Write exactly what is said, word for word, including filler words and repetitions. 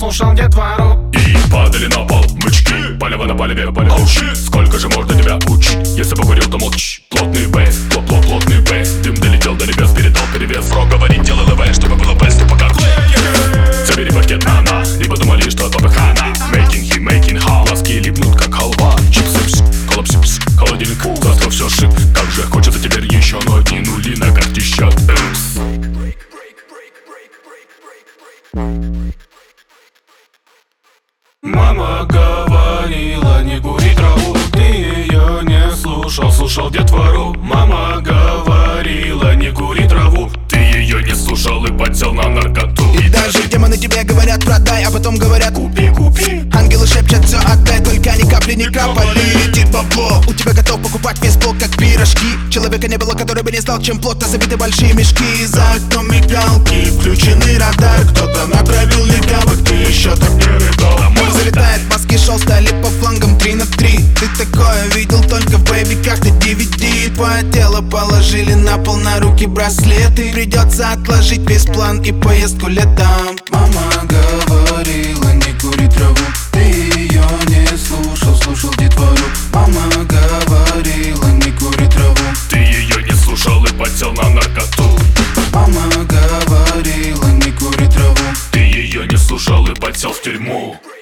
слушал детвору. И падали на пол бычки, полево на полеве, полево. Oh, shit. Сколько же можно тебя учить? Если покурил, то молчи. Плотный бейс, плот, плот, плотный бейс. Дым долетел до небес, передал перевес. Про говорить, делай левее, чтобы было бест и покороче. Забери пакет на на, либо думали, что это хана. Making him, making how. Глазки липнут, как халва. Чипсы, пс, коллапсы, пс, холодильник. Завтра все шик, как же хочется теперь еще. Но одни нули на карте счет. Мама говорила не кури траву, ты ее не слушал, слушал детвору. Мама говорила не кури траву, ты ее не слушал и подсел на наркоту. И даже демоны тебе говорят продай, а потом говорят купи, купи. Ангелы шепчут все отдай, только ни капли не капали. Летит бабло, у тебя готов покупать весь блок как пирожки. Человека не было, который бы не знал, чем плотно забиты большие мешки. За окном мигалки, включенный радар. Кто-то натравил легавых, ты еще так не видал. Залетает маски, шоу стали по флангам три на три. Ты такое видел только в боевиках на ди ви ди. Твое тело положили на пол, на руки браслеты. Придется отложить весь план и поездку летом. Мама говорила не кури траву, ты ее не слушал, слушал детвору. Мама говорила не кури траву, ты ее не слушал и подсел на наркоту. Мама говорила не кури траву, ты ее не слушал и подсел в тюрьму.